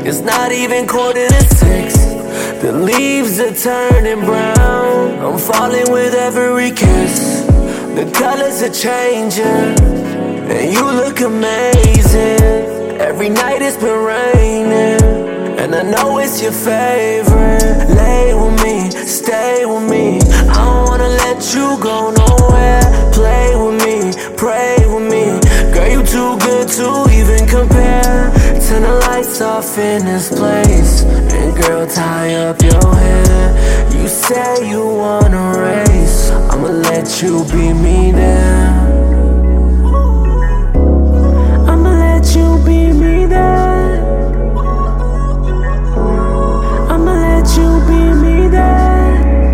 It's not even 5:45. The leaves are turning brown. I'm falling with every kiss. The colors are changing, and you look amazing. Every night it's been raining, and I know it's your favorite. Lay with me, stay with me. I don't wanna let you go nowhere. Play with me, pray with me. Girl, you too good to even compare. Turn the lights off in this place, and girl, tie up your hair. You say you wanna race, I'ma let you be me there. I'ma let you be me there. I'ma let you be me there.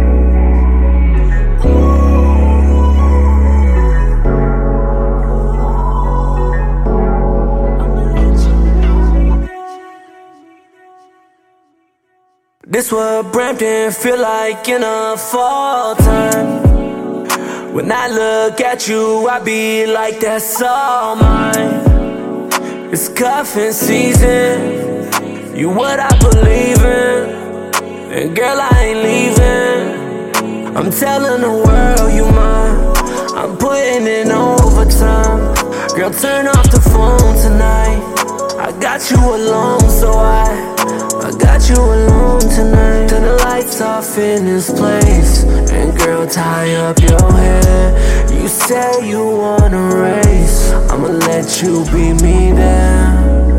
This what Brampton feel like in a fall time. When I look at you, I be like, that's all mine. It's cuffing season, you what I believe in. And girl, I ain't leaving. I'm telling the world you mine. I'm putting in overtime. Girl, turn off the phone tonight. I got you alone, so I got you alone tonight. Turn the lights off in this place, and girl, tie up your hair. You say you wanna race, I'ma let you be me there.